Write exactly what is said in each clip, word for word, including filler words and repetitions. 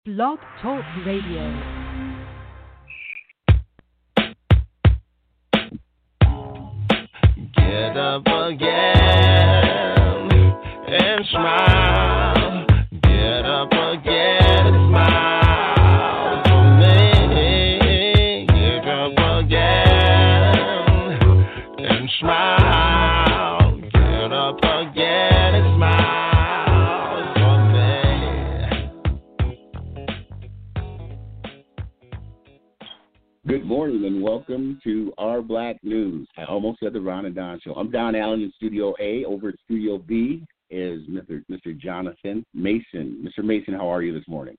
Blog Talk Radio. Get up again and smile. Get up again and smile for me. Get up again and smile. Get up again and smile for me. Good morning and welcome to Our Black News. I almost said the Ron and Don Show. I'm Don Allen in Studio A. Over at Studio B is Mister Mister Jonathan Mason. Mister Mason, how are you this morning?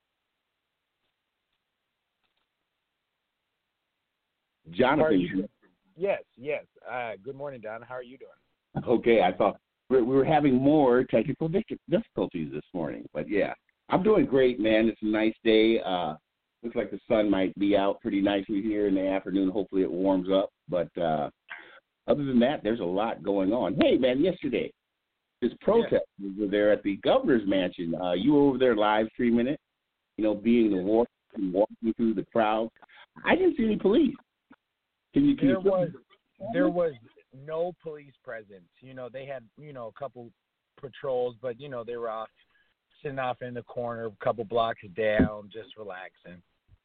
Jonathan. Yes, yes. Uh, good morning, Don. How are you doing? Okay, I thought we were having more technical difficulties this morning. But, yeah, I'm doing great, man. It's a nice day. Uh, looks like the sun might be out pretty nicely here in the afternoon. Hopefully it warms up. But uh, other than that, there's a lot going on. Hey, man, yesterday, this protest yeah. was there at the governor's mansion. Uh, you were over there live streaming it, you know, being the war and walking through the crowd. I didn't see any police. Can you? Can there you was there was no police presence. You know, they had you know a couple patrols, but you know they were off sitting off in the corner, a couple blocks down, just relaxing.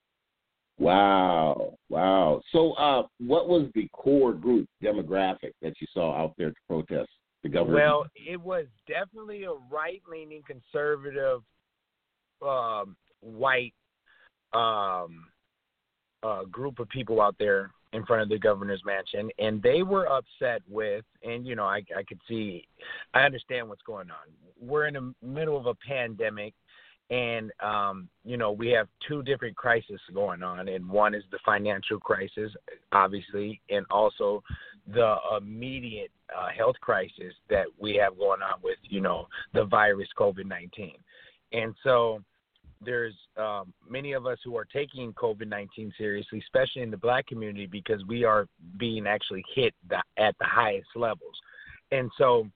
Wow, wow. So, uh, what was the core group demographic that you saw out there to protest the government? Well, it was definitely a right-leaning, conservative, um, white um, uh, group of people out there in front of the governor's mansion, and they were upset with, and, you know, I, I could see, I understand what's going on. We're in the middle of a pandemic, and, um, you know, we have two different crises going on, and one is the financial crisis, obviously, and also the immediate uh, health crisis that we have going on with, you know, the virus COVID nineteen. And so there's um, many of us who are taking COVID nineteen seriously, especially in the black community, because we are being actually hit the, at the highest levels. And so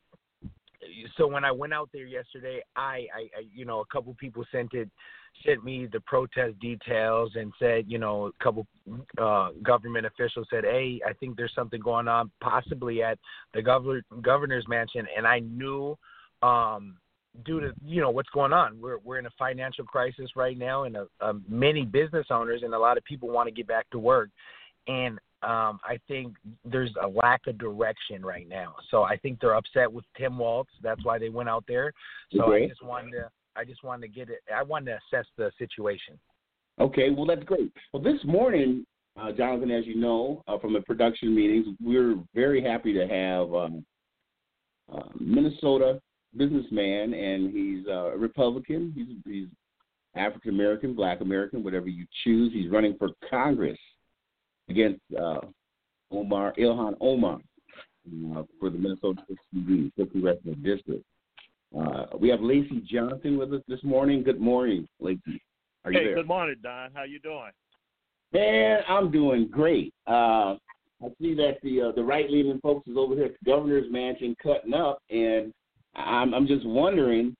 so when I went out there yesterday, I, I, I you know, a couple people sent it, sent me the protest details and said, you know, a couple uh, government officials said, hey, I think there's something going on possibly at the governor, governor's mansion. And I knew um, due to, you know, what's going on. We're we're in a financial crisis right now, and a, a, many business owners and a lot of people want to get back to work. And um, I think there's a lack of direction right now. So I think they're upset with Tim Walz. That's why they went out there. So okay. I just wanted to I just wanted to get it. I wanted to assess the situation. Okay, well, that's great. Well, this morning, uh, Jonathan, as you know, uh, from the production meetings, we're very happy to have um, uh, Minnesota businessman, and he's uh, a Republican. He's, he's African American, Black American, whatever you choose. He's running for Congress against uh, Omar Ilhan Omar uh, for the Minnesota fifth Congressional District. Uh, we have Lacey Johnson with us this morning. Good morning, Lacey. Are you hey, there? Good morning, Don. How you doing? Man, I'm doing great. Uh, I see that the uh, the right-leaning folks is over here at the governor's mansion cutting up, and I'm, I'm just wondering,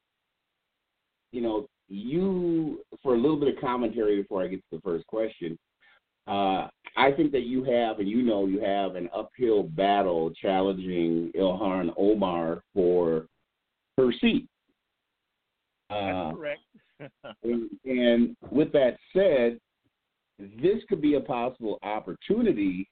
you know, you, for a little bit of commentary before I get to the first question, uh, I think that you have, and you know you have, an uphill battle challenging Ilhan Omar for her seat. Uh, That's correct. and, and with that said, this could be a possible opportunity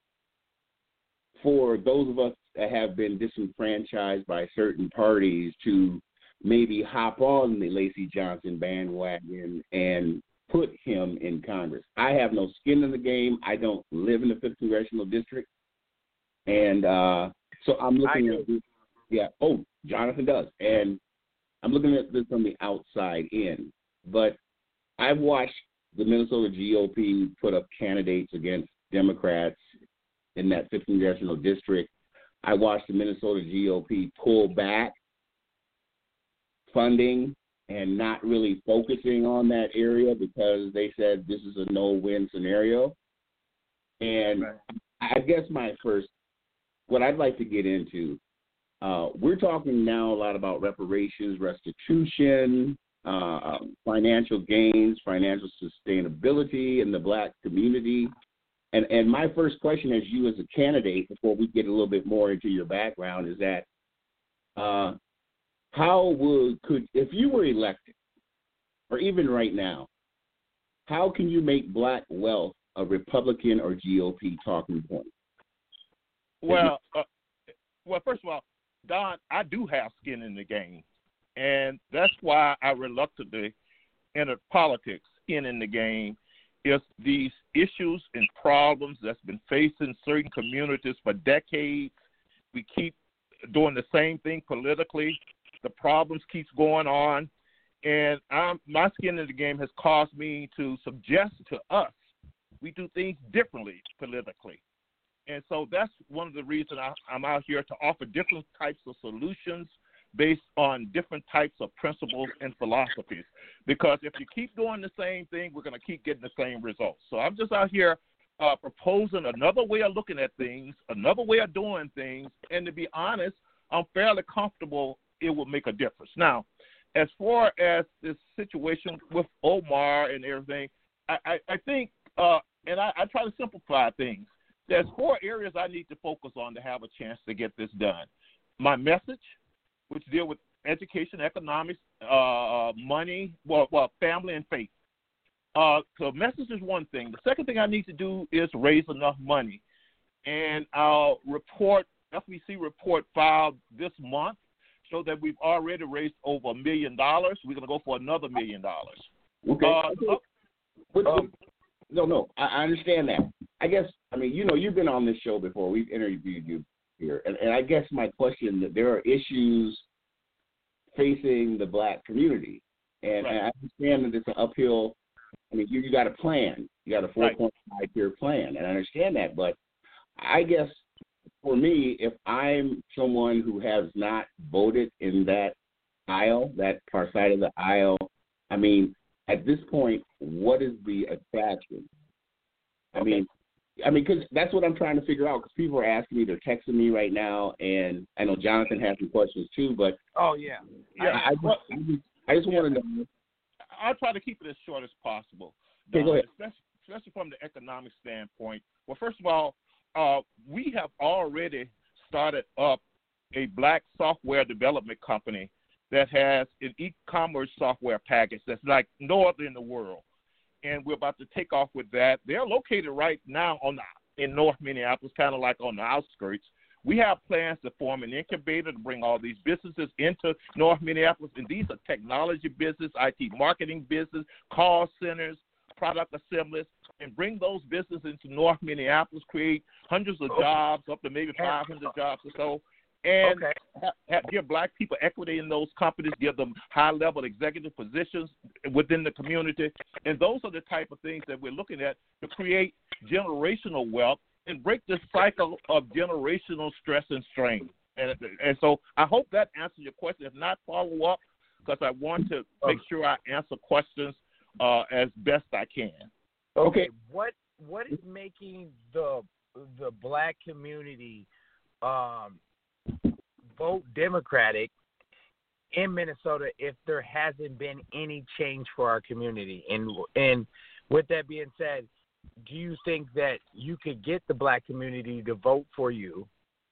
for those of us that have been disenfranchised by certain parties to maybe hop on the Lacey Johnson bandwagon and put him in Congress. I have no skin in the game. I don't live in the fifth Congressional District. And uh, so I'm looking at this. Yeah, oh, Jonathan does. And I'm looking at this from the outside in. But I've watched the Minnesota G O P put up candidates against Democrats in that fifth Congressional District. I watched the Minnesota G O P pull back funding and not really focusing on that area because they said this is a no-win scenario. And right. I guess my first, what I'd like to get into, uh, we're talking now a lot about reparations, restitution, uh, financial gains, financial sustainability in the black community. And and my first question as you as a candidate, before we get a little bit more into your background, is that uh, how would, could, if you were elected, or even right now, how can you make black wealth a Republican or G O P talking point? Well, uh, well, first of all, Don, I do have skin in the game, and that's why I reluctantly entered politics. Skin in the game is these issues and problems that's been facing certain communities for decades. We keep doing the same thing politically. The problems keeps going on, and I'm, my skin in the game has caused me to suggest to us we do things differently politically. And so that's one of the reasons I, I'm out here to offer different types of solutions based on different types of principles and philosophies. Because if you keep doing the same thing, we're going to keep getting the same results. So I'm just out here uh, proposing another way of looking at things, another way of doing things, and to be honest, I'm fairly comfortable it will make a difference. Now, as far as this situation with Omar and everything, I, I, I think, uh, and I, I try to simplify things, there's four areas I need to focus on to have a chance to get this done. My message, which deal with education, economics, uh, money, well, well, family and faith. Uh, so message is one thing. The second thing I need to do is raise enough money. And our report, F B C report filed this month, so that we've already raised over a million dollars. We're going to go for another million dollars. Okay. Uh, but, um, no, no, I, I understand that. I guess, I mean, you know, you've been on this show before. We've interviewed you here. And, and I guess my question, that there are issues facing the black community. And, right. and I understand that it's an uphill. I mean, you, you got a plan. You got a four point five year plan. And I understand that. But I guess for me, if I'm someone who has not voted in that aisle, that far side of the aisle, I mean, at this point, what is the attraction? I mean, I mean, because that's what I'm trying to figure out. Because people are asking me, they're texting me right now, and I know Jonathan has some questions too. But oh yeah, yeah. I, I just, I just, I just yeah. want to know. I'll try to keep it as short as possible. Okay, go ahead. Especially, especially from the economic standpoint. Well, first of all, uh, we have already started up a black software development company that has an e-commerce software package that's like no other in the world. And we're about to take off with that. They're located right now on the, in North Minneapolis, kind of like on the outskirts. We have plans to form an incubator to bring all these businesses into North Minneapolis. And these are technology business, I T marketing business, call centers, product assemblies, and bring those businesses into North Minneapolis, create hundreds of jobs, up to maybe five hundred jobs or so. And okay. have, have, give black people equity in those companies, give them high-level executive positions within the community. And those are the type of things that we're looking at to create generational wealth and break this cycle of generational stress and strain. And, and so I hope that answers your question. If not, follow up, because I want to make sure I answer questions uh, as best I can. Okay. What What is making the the black community um, vote Democratic in Minnesota if there hasn't been any change for our community? And and with that being said, do you think that you could get the black community to vote for you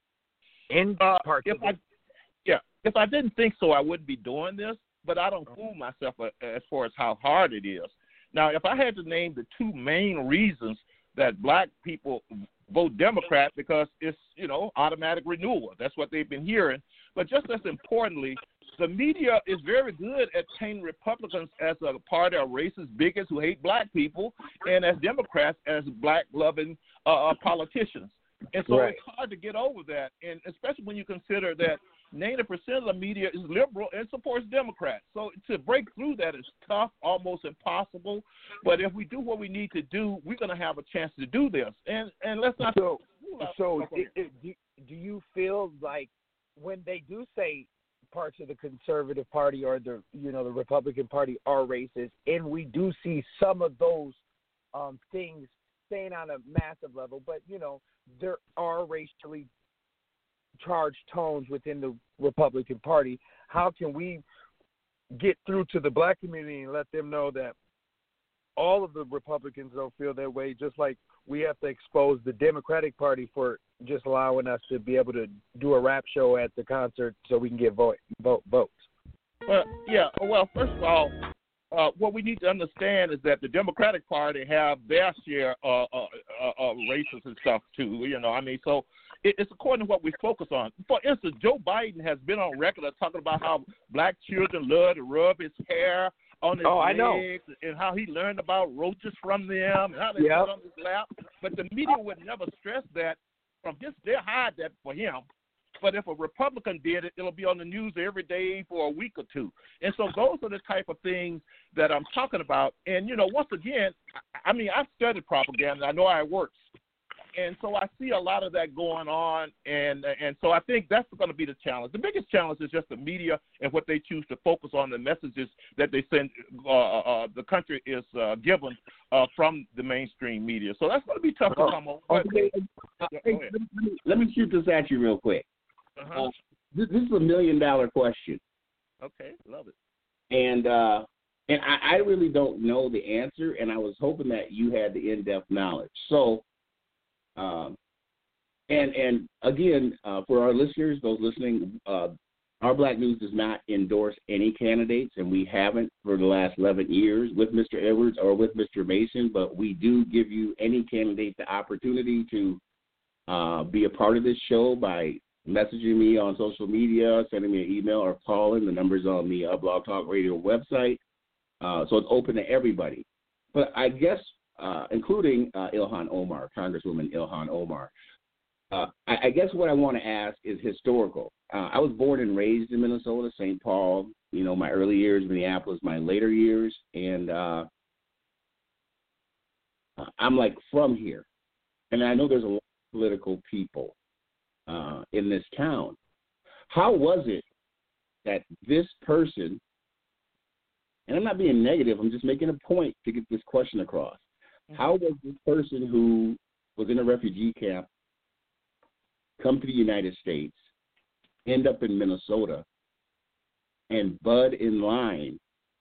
in uh, parts if of I, it? Yeah, if I didn't think so, I wouldn't be doing this, but I don't fool myself as far as how hard it is. Now, if I had to name the two main reasons that black people vote Democrat, because it's, you know, automatic renewal. That's what they've been hearing. But just as importantly, the media is very good at painting Republicans as a party of racist bigots who hate black people, and as Democrats as black-loving uh, politicians. And so right. it's hard to get over that, and especially when you consider that ninety percent of the media is liberal and supports Democrats. So to break through that is tough, almost impossible. But if we do what we need to do, we're going to have a chance to do this. And and let's not. So, so it, it, do, do you feel like when they do say parts of the Conservative Party or the you know the Republican Party are racist, and we do see some of those um, things staying on a massive level, but you know there are racially charged tones within the Republican Party. How can we get through to the black community and let them know that all of the Republicans don't feel that way, just like we have to expose the Democratic Party for just allowing us to be able to do a rap show at the concert so we can get vote, vote votes. Well, yeah. Well, first of all, uh, what we need to understand is that the Democratic Party have their share uh, uh, uh, of races and stuff too. You know, I mean, so it, it's according to what we focus on. For instance, Joe Biden has been on record of talking about how black children love to rub his hair on his oh, legs, I know. and how he learned about roaches from them, and how they yep. sit on his lap. But the media would never stress that from his. They hide that for him. But if a Republican did it, it'll be on the news every day for a week or two. And so those are the type of things that I'm talking about. And, you know, once again, I, I mean, I've studied propaganda. I know how it works. And so I see a lot of that going on. And and so I think that's going to be the challenge. The biggest challenge is just the media and what they choose to focus on, the messages that they send, uh, uh, the country is uh, given uh, from the mainstream media. So that's going to be tough to come over. Okay. Uh, hey, let, me, let me shoot this at you real quick. Uh-huh. Uh, this, this is a million dollar question. Okay, love it. And uh, and I, I really don't know the answer, and I was hoping that you had the in-depth knowledge. So, um, and and again, uh, for our listeners, those listening, uh, Our Black News does not endorse any candidates, and we haven't for the last eleven years with Mister Edwards or with Mister Mason, but we do give you any candidate the opportunity to uh, be a part of this show by messaging me on social media, sending me an email, or calling. The number's on the uh, Blog Talk Radio website. Uh, so it's open to everybody. But I guess, uh, including uh, Ilhan Omar, Congresswoman Ilhan Omar, uh, I, I guess what I want to ask is historical. Uh, I was born and raised in Minnesota, Saint Paul, you know, my early years, Minneapolis, my later years, and uh, I'm like from here. And I know there's a lot of political people Uh, in this town. How was it that this person, and I'm not being negative, I'm just making a point to get this question across. Mm-hmm. How was this person who was in a refugee camp come to the United States, end up in Minnesota, and bud in line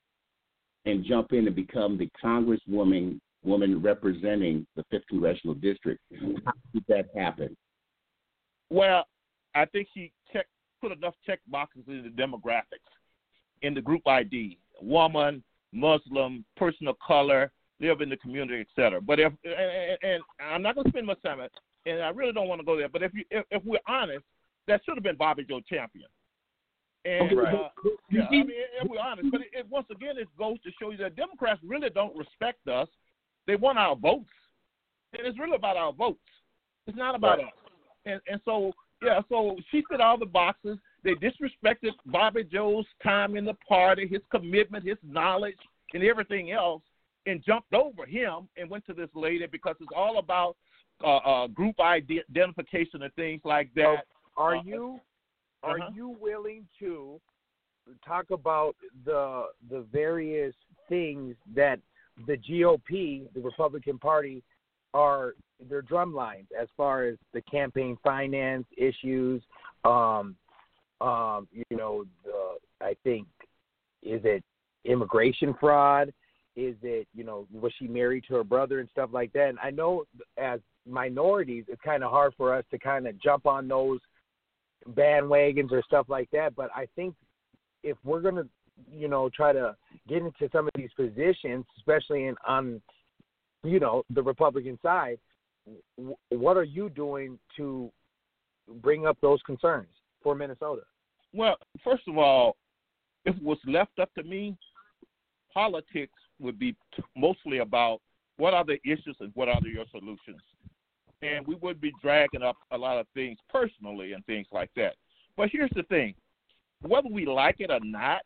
and jump in and become the congresswoman woman representing the fifth Congressional District? How did that happen? Well, I think he check, put enough check boxes in the demographics, in the group I D, woman, Muslim, person of color, live in the community, et cetera. But if, and, and I'm not going to spend much time on it, and I really don't want to go there, but if you, if, if we're honest, that should have been Bobby Joe Champion. And, okay, uh, yeah, I mean, if we're honest, but it, it, once again, it goes to show you that Democrats really don't respect us. They want our votes. And it's really about our votes. It's not about right. us. And, and so, yeah, so she fit all the boxes. They disrespected Bobby Joe's time in the party, his commitment, his knowledge, and everything else, and jumped over him and went to this lady because it's all about uh, uh, group identification and things like that. So are uh, you are uh-huh. you willing to talk about the the various things that the G O P, the Republican Party, are their drum lines as far as the campaign finance issues, um, um, you know, the, I think, is it immigration fraud? Is it, you know, was she married to her brother and stuff like that? And I know as minorities, it's kind of hard for us to kind of jump on those bandwagons or stuff like that. But I think if we're going to, you know, try to get into some of these positions, especially in on, you know, the Republican side, what are you doing to bring up those concerns for Minnesota? Well, first of all, if it was left up to me, politics would be mostly about what are the issues and what are your solutions. And we would be dragging up a lot of things personally and things like that. But here's the thing. Whether we like it or not,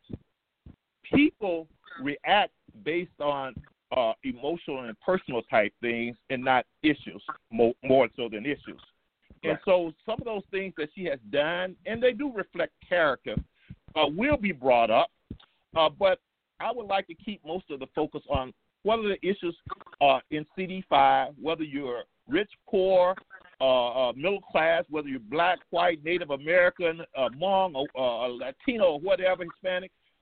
people react based on Uh, emotional and personal type things and not issues, more, more so than issues. And right. so some of those things that she has done, and they do reflect character, uh, will be brought up. Uh, but I would like to keep most of the focus on what are the issues uh, in C D five, whether you're rich, poor, uh, uh, middle class, whether you're black, white, Native American, uh, Hmong, or uh, Latino, or whatever, Hispanic.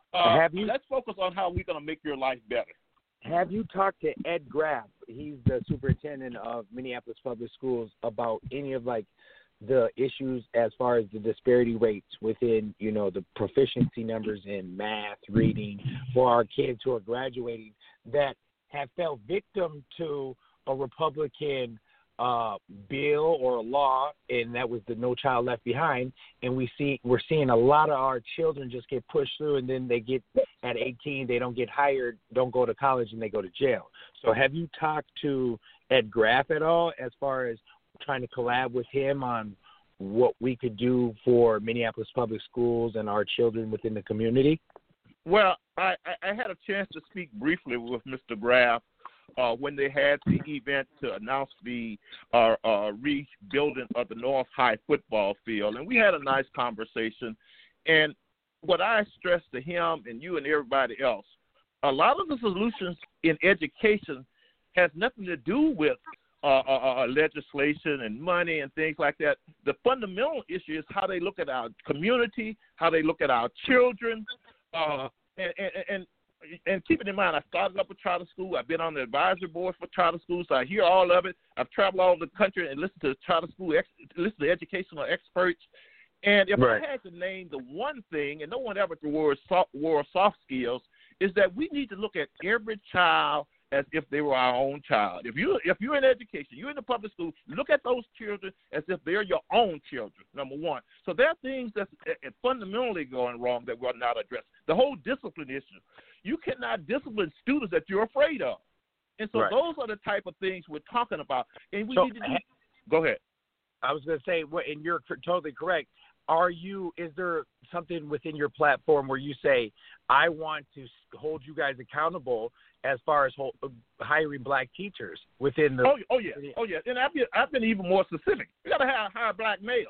Uh, Have you- let's focus on how we're going to make your life better. Have you talked to Ed Graff? He's the superintendent of Minneapolis Public Schools about any of like the issues as far as the disparity rates within, you know, the proficiency numbers in math, reading for our kids who are graduating that have fell victim to a Republican uh, bill or a law, and that was the No Child Left Behind. And we see we're seeing a lot of our children just get pushed through, and then they get at eighteen, they don't get hired, don't go to college, and they go to jail. So have you talked to Ed Graff at all as far as trying to collab with him on what we could do for Minneapolis Public Schools and our children within the community? Well, I, I had a chance to speak briefly with Mister Graff uh, when they had the event to announce the uh, uh, rebuilding of the North High football field, and we had a nice conversation. And what I stressed to him and you and everybody else, a lot of the solutions in education has nothing to do with uh, uh, uh, legislation and money and things like that. The fundamental issue is how they look at our community, how they look at our children. Uh, and, and, and and keeping in mind, I started up a charter school. I've been on the advisory board for charter schools, so I hear all of it. I've traveled all over the country and listened to charter school, ex- listen to educational experts. And if right. I had to name the one thing, and no one ever wore soft, wore soft skills, is that we need to look at every child as if they were our own child. If you if you're in education, you're in the public school, look at those children as if they're your own children. Number one. So there are things that's fundamentally going wrong that we're not addressing. The whole discipline issue. You cannot discipline students that you're afraid of. And so right. those are the type of things we're talking about. And we so, need to do, go ahead. I was going to say, and you're totally correct. Are you? Is there something within your platform where you say, I want to hold you guys accountable as far as hold, hiring black teachers within the? Oh, oh yeah, oh yeah. And I've been, I've been even more specific. We got to hire, hire black males.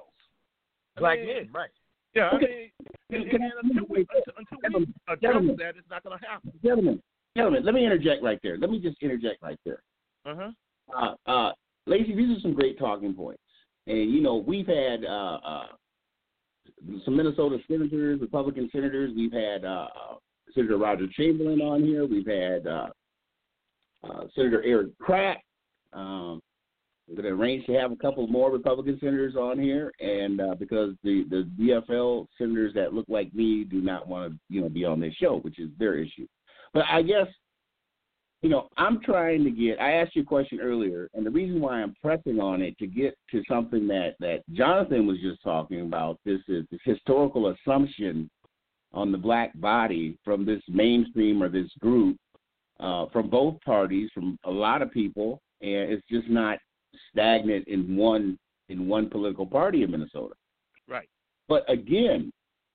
Black I mean, men, right? Yeah. Okay. I mean, and, and until we until we address that, it's not going to happen. Gentlemen, gentlemen, let me interject right there. Let me just interject right there. Uh-huh. Uh uh, Lacey, these are some great talking points, and you know we've had uh, uh, some Minnesota senators, Republican senators. We've had uh, Senator Roger Chamberlain on here. We've had uh, uh, Senator Eric Pratt. Um, we're going to arrange to have a couple more Republican senators on here, and uh, because the, the D F L senators that look like me do not want to, you know, be on this show, which is their issue. But I guess, you know, I'm trying to get. I asked you a question earlier, and the reason why I'm pressing on it to get to something that, that Jonathan was just talking about. This is this historical assumption on the black body from this mainstream or this group, uh, from both parties, from a lot of people, and it's just not stagnant in one in one political party in Minnesota. Right. But again,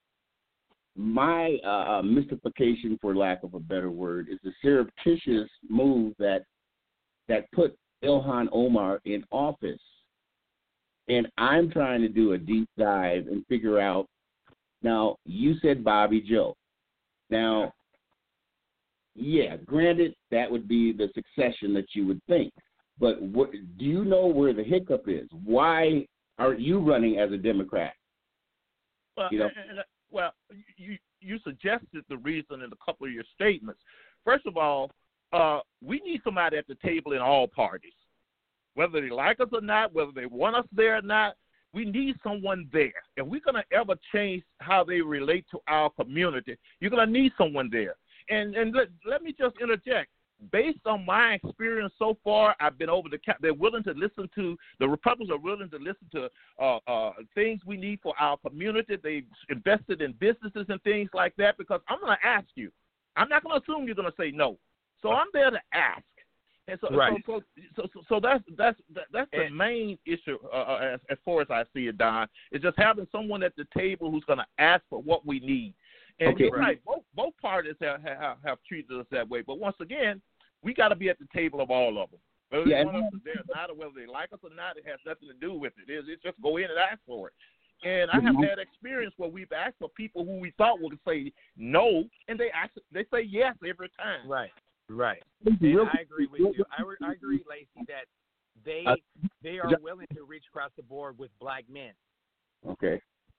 my uh, mystification, for lack of a better word, is the surreptitious move that that put Ilhan Omar in office. And I'm trying to do a deep dive and figure out. Now, you said Bobby Joe. Now, yeah, granted, that would be the succession that you would think. But what, do you know where the hiccup is? Why aren't you running as a Democrat? Well, you know? and, and, well, you you suggested the reason in a couple of your statements. First of all, uh, we need somebody at the table in all parties, whether they like us or not, whether they want us there or not. We need someone there. If we're going to ever change how they relate to our community, you're going to need someone there. And and let, let me just interject. Based on my experience so far, I've been over the cap. They're willing to listen to, the Republicans are willing to listen to uh, uh, things we need for our community. They've invested in businesses and things like that because I'm going to ask you. I'm not going to assume you're going to say no. So I'm there to ask. And so, right. so, so, so, so that's that's that's the and, main issue uh, as, as far as I see it, Don, is just having someone at the table who's going to ask for what we need. And okay. you're right, both, both parties have, have have treated us that way. But once again, we got to be at the table of all of them. Whether yeah, they want us there or not, or whether they like us or not, it has nothing to do with it. It's, it's just go in and ask for it. And I have had experience where we've asked for people who we thought would say no, and they ask, they say yes every time. Right, right. And I agree with you. I, I agree, Lacey, that they they are willing to reach across the board with black men. Okay.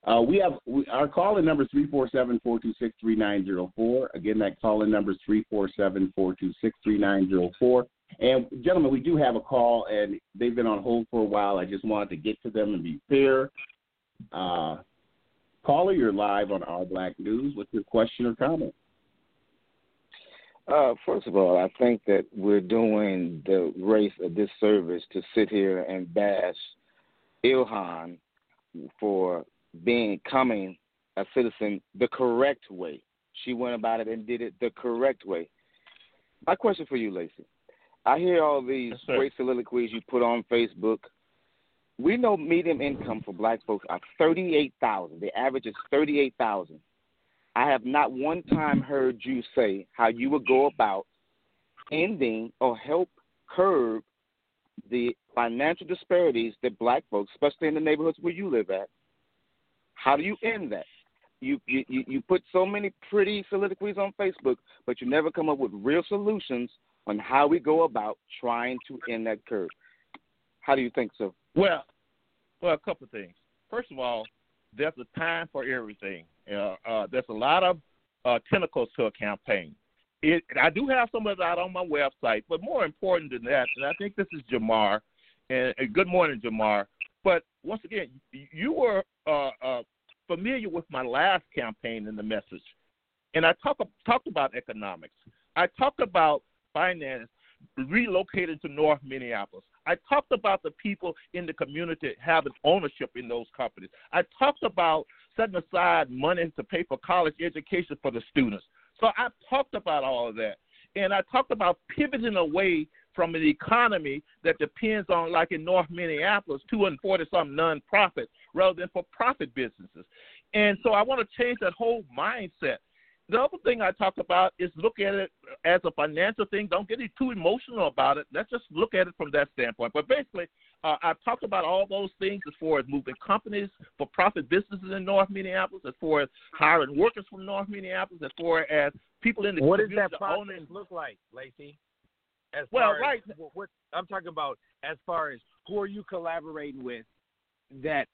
Uh, we have we, our call-in number is three four seven, four two six, three nine zero four. Again, that call-in number is three four seven, four two six, three nine zero four. And, gentlemen, we do have a call, and they've been on hold for a while. I just wanted to get to them and be fair. Uh, caller, you're live on Our Black News. What's your question or comment? Uh, first of all, I think that we're doing the race a disservice to sit here and bash Ilhan for being coming a citizen the correct way. She went about it and did it the correct way. My question for you, Lacey. I hear all these yes, sir. great soliloquies you put on Facebook. We know median income for black folks are thirty-eight thousand dollars. The average is thirty-eight thousand dollars. I have not one time heard you say how you would go about ending or help curb the financial disparities that black folks, especially in the neighborhoods where you live at. How do you end that? You, you, you put so many pretty soliloquies on Facebook, but you never come up with real solutions on how we go about trying to end that curve. How do you think so? Well, well, a couple of things. First of all, there's a time for everything. Uh, uh, there's a lot of uh, tentacles to a campaign. It, I do have some of that on my website, but more important than that, and I think this is Jamar, and, and good morning, Jamar. But once again, you were uh, uh, familiar with my last campaign and the message, and I talk, talked about economics. I talked about finance relocated to North Minneapolis. I talked about the people in the community having ownership in those companies. I talked about setting aside money to pay for college education for the students. So I talked about all of that. And I talked about pivoting away from an economy that depends on, like in North Minneapolis, two hundred forty-something nonprofits rather than for-profit businesses. And so I want to change that whole mindset. The other thing I talk about is look at it as a financial thing. Don't get too emotional about it. Let's just look at it from that standpoint. But basically, uh, I've talked about all those things as far as moving companies for profit businesses in North Minneapolis, as far as hiring workers from North Minneapolis, as far as people in the what community. What does that process owning... look like, Lacey? As well, far right. As, what, I'm talking about as far as who are you collaborating with that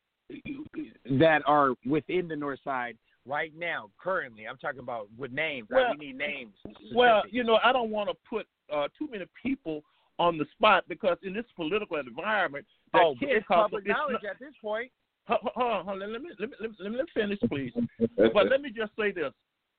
that are within the North Side right now, currently? I'm talking about with names. Well, right? We need names. Specific. Well, you know, I don't want to put uh, too many people on the spot because in this political environment, that oh, can't it's come, public it's knowledge not, at this point. Hold on, hold on, let me let me, let me let me finish, please. But let me just say this: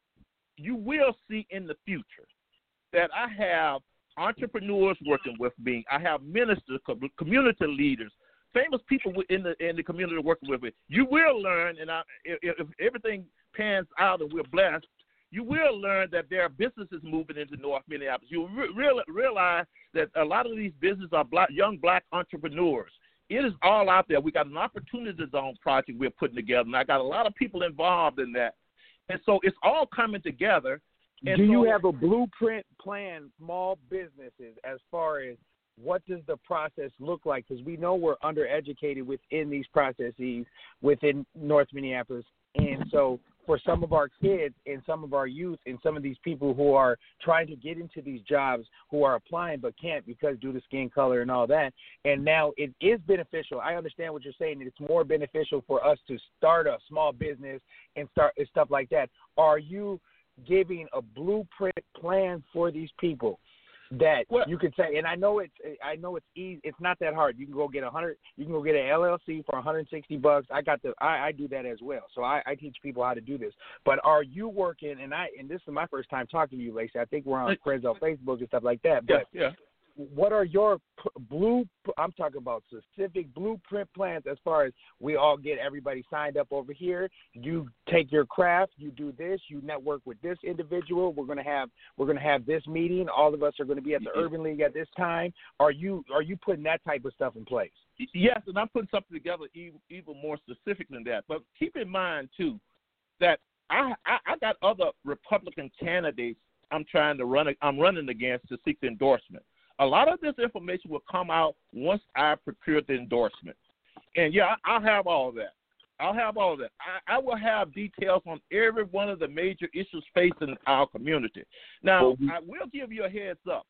you will see in the future that I have entrepreneurs working with me. I have ministers, community leaders, famous people in the in the community working with me. You will learn, and I, if, if everything pans out and we're blessed, you will learn that there are businesses moving into North Minneapolis. You re- real, realize that a lot of these businesses are black, young black entrepreneurs. It is all out there. We got an opportunity zone project we're putting together, and I got a lot of people involved in that. And so it's all coming together. And Do so, you have a blueprint plan, small businesses, as far as what does the process look like? Because we know we're undereducated within these processes within North Minneapolis. And so for some of our kids and some of our youth and some of these people who are trying to get into these jobs, who are applying but can't because due to skin color and all that, and now it is beneficial. I understand what you're saying. It's more beneficial for us to start a small business and start and stuff like that. Are you giving a blueprint plan for these people that well, you could say? And I know it's I know it's easy. It's not that hard. You can go get a hundred. You can go get an L L C for one hundred sixty bucks. I got the. I, I do that as well. So I, I teach people how to do this. But are you working? And I and this is my first time talking to you, Lacey. I think we're on friends on Facebook and stuff like that. But yeah, yeah. What are your blue? I'm talking about specific blueprint plans as far as we all get everybody signed up over here. You take your craft, you do this, you network with this individual. We're gonna have we're gonna have this meeting. All of us are gonna be at the Urban League at this time. Are you are you putting that type of stuff in place? Yes, and I'm putting something together even, even more specific than that. But keep in mind too that I, I I got other Republican candidates I'm trying to run. I'm running against to seek the endorsement. A lot of this information will come out once I procure the endorsement. And, yeah, I'll have all of that. I'll have all of that. I, I will have details on every one of the major issues facing our community. Now, I will give you a heads up.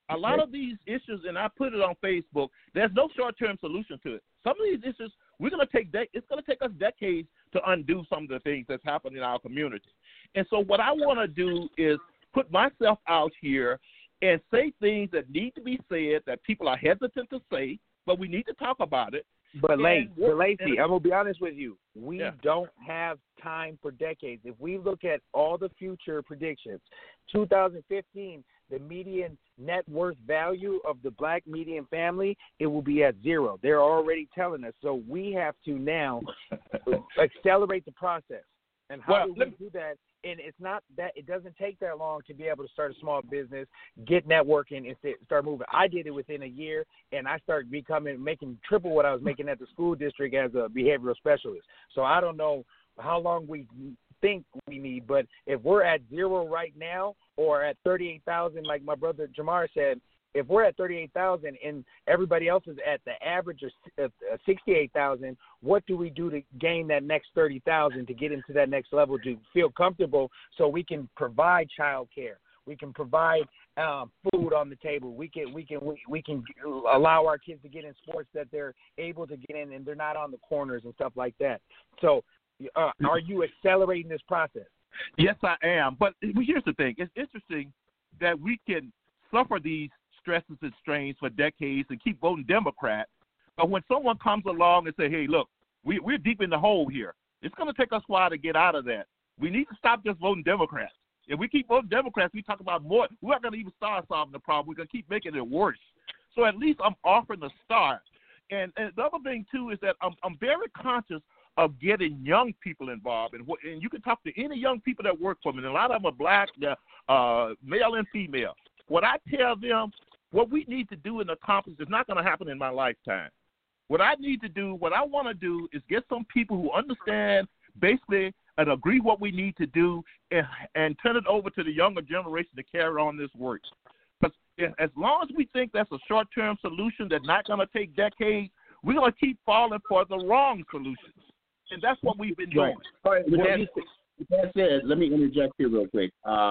A lot of these issues, and I put it on Facebook, there's no short-term solution to it. Some of these issues, we're going to take de- it's going to take us decades to undo some of the things that's happened in our community. And so what I want to do is put myself out here and say things that need to be said that people are hesitant to say, but we need to talk about it. But, Lacey, And- Lacey, and- I'm going to be honest with you. We Yeah. don't have time for decades. If we look at all the future predictions, two thousand fifteen, the median net worth value of the black median family, it will be at zero. They're already telling us. So we have to now accelerate the process. And how Well, do we let me- do that? And it's not that it doesn't take that long to be able to start a small business, get networking, and st- start moving. I did it within a year, and I started becoming making triple what I was making at the school district as a behavioral specialist. So I don't know how long we think we need, but if we're at zero right now or at thirty-eight thousand, like my brother Jamar said, if we're at thirty-eight thousand and everybody else is at the average of sixty-eight thousand, what do we do to gain that next thirty thousand to get into that next level to feel comfortable so we can provide child care? We can provide um, food on the table. We can we can we, we can allow our kids to get in sports that they're able to get in and they're not on the corners and stuff like that. So uh, are you accelerating this process? Yes, I am. But here's the thing. It's interesting that we can suffer these stresses and strains for decades and keep voting Democrat. But when someone comes along and say, hey, look, we, we're deep in the hole here, it's going to take us a while to get out of that. We need to stop just voting Democrats. If we keep voting Democrats, we talk about more. We're not going to even start solving the problem. We're going to keep making it worse. So at least I'm offering a start. And, and the other thing, too, is that I'm, I'm very conscious of getting young people involved. And, what, and you can talk to any young people that work for me. And a lot of them are black, uh, male and female. What I tell them, what we need to do and accomplish is not going to happen in my lifetime. What I need to do, what I want to do is get some people who understand basically and agree what we need to do and, and turn it over to the younger generation to carry on this work. Because as long as we think that's a short-term solution that's not going to take decades, we're going to keep falling for the wrong solutions. And that's what we've been doing. All right, with that, with that said, let me interject here real quick. Uh,